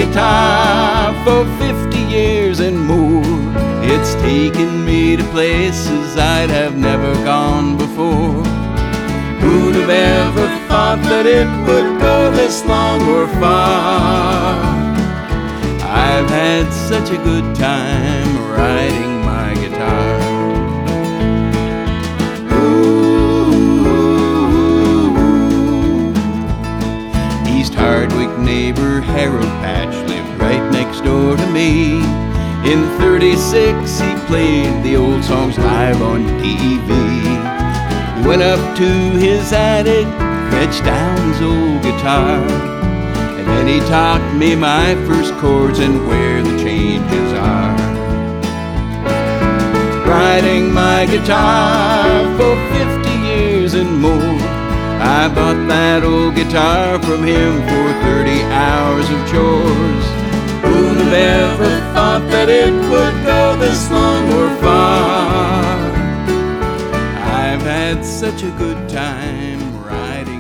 guitar for 50 years and more. It's taken me to places I'd have never gone before. Who'd have ever thought that it would go this long or far? I've had such a good time riding my guitar. East Hardwick neighbor Harold Patch lived right next door to me. In '36 he played the old songs live on TV. Went up to his attic, fetched down his old guitar, and then he taught me my first chords and where the changes are. Riding my guitar for 50 years and more. I bought that old guitar from him for 30 hours of chores. Who'd have ever thought that it would go this long or far? I've had such a good time riding